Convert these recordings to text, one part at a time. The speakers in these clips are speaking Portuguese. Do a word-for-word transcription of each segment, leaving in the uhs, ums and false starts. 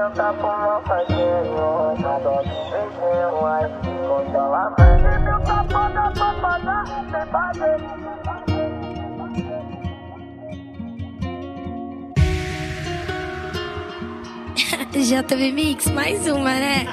sentar pro mal fazer na dose beijinho, aí congelamento. Tá foda pra pagar, sem fazer. J B Mix, mais uma, né?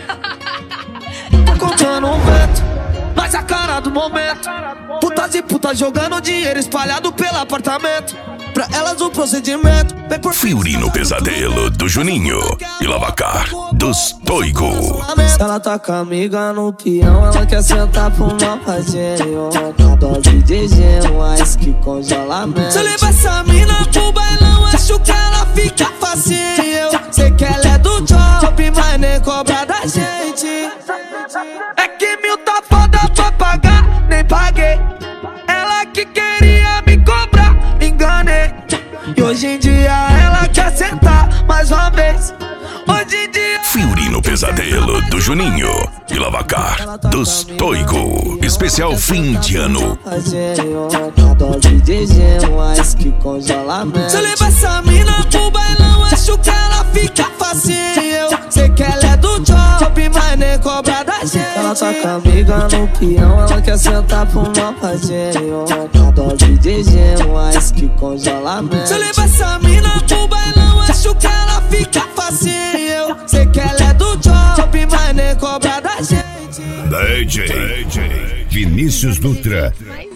Tá contando um vento, mas a cara do momento. Putas e putas jogando dinheiro espalhado pelo apartamento. Pra elas o procedimento vem por Fiorino Pesadelo do Juninho e Lavacar dos Toigo. Ela tá com a amiga no peão, ela quer sentar pro mal fazer uma dose de gelo, ice que congelamento. Se eu levar essa mina pro bailão, acho que ela fica facinho. Sei que ela é do job, mas nem cobra da gente. É que mil tá foda pra pagar, nem paguei. Ela que queria me cobrar, me enganei. E hoje em dia ela quer sentar mais uma vez. Hoje em dia Fiorino Pesadelo do Juninho e Lavacar dos Toigo. Especial fim de ano. Se eu levar essa mina pro bailão, acho que ela fica facinho. Sei que ela é do job, mas nem cobra da gente. Ela tá com a amiga no peão, ela quer sentar pro mal fazer uma dose de gelo, ice que congelamento. Se eu levar essa mina pro bailão, acho que ela fica facinho. Sei que ela é do job, mas nem cobra da gente. D J, D J Vinícius Dutra.